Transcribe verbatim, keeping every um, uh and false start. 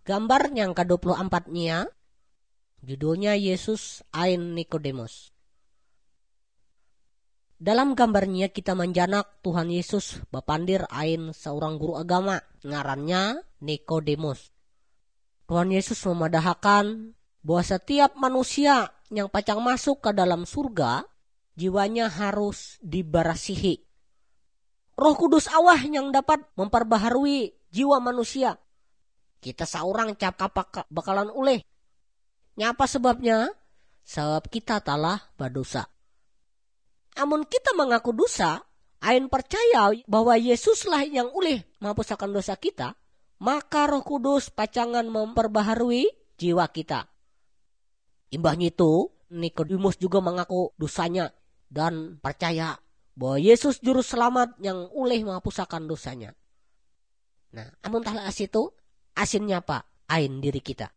Gambar yang ke dua puluh empat-nya, judulnya Yesus ain Nikodemus. Dalam gambarnya kita menjanak Tuhan Yesus bapandir ain seorang guru agama, ngarannya Nikodemus. Tuhan Yesus memadahkan bahwa setiap manusia yang pacang masuk ke dalam surga, jiwanya harus diberasihi. Roh Kudus Allah yang dapat memperbaharui jiwa manusia. Kita seorang cap kapak bakalan uleh. Nyapa sebabnya? Sebab kita telah berdosa. Amun kita mengaku dosa, ain percaya bahwa Yesuslah yang ulih menghapuskan dosa kita, maka Roh Kudus pacangan memperbaharui jiwa kita. Imbahnya itu, Nikodemus juga mengaku dosanya dan percaya bahwa Yesus juru selamat yang ulih menghapuskan dosanya. Nah, amun talah as itu, asinnya apa? Ain diri kita.